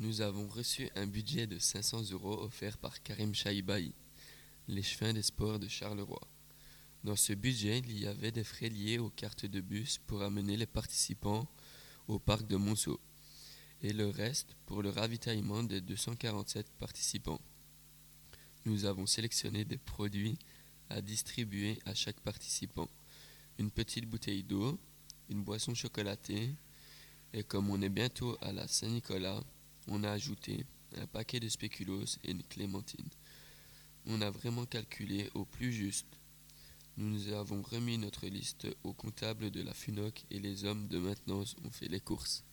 Nous avons reçu un budget de 500 € offert par Karim Chaibaï, l'échevin des sports de Charleroi. Dans ce budget, il y avait des frais liés aux cartes de bus pour amener les participants au parc de Monceau, et le reste pour le ravitaillement des 247 participants. Nous avons sélectionné des produits à distribuer à chaque participant. Une petite bouteille d'eau, une boisson chocolatée, et comme on est bientôt à la Saint-Nicolas, on a ajouté un paquet de spéculoos et une clémentine. On a vraiment calculé au plus juste. Nous avons remis notre liste au comptable de la FUNOC et les hommes de maintenance ont fait les courses.